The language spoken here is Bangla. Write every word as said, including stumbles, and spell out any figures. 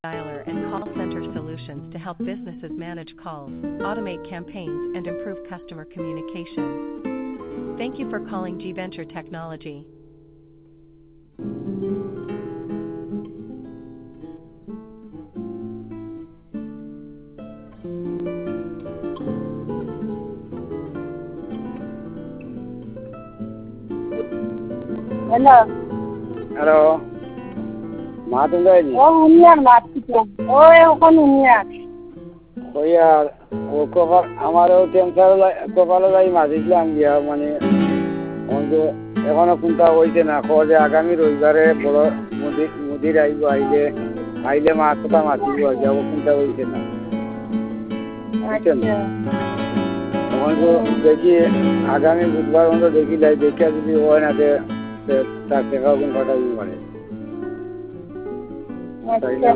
dialer and call center solutions to help businesses manage calls, automate campaigns, and improve customer communication. Thank you for calling G Venture Technology. Hello. Hello মা তুমি যায়নি ও উনিয়ার মারছিলাম ও এখন উনিয়ার ওই আর ও কপাল আমারও ক্যান্সার কপালে যাই মাঝিছিলাম গিয়া মানে অন্ত এখনো কোনটা হয়েছে না যে আগামী রবিবারে বড় মুদির মুদির আইব আইলে আইলে মা কথা মাতিব যাব কোনটা হয়েছে না বুঝছেন তখন তো দেখি আগামী বুধবার মতো দেখি যাই দেখে যদি হয় না তার টাকা কোন কাটাই পারে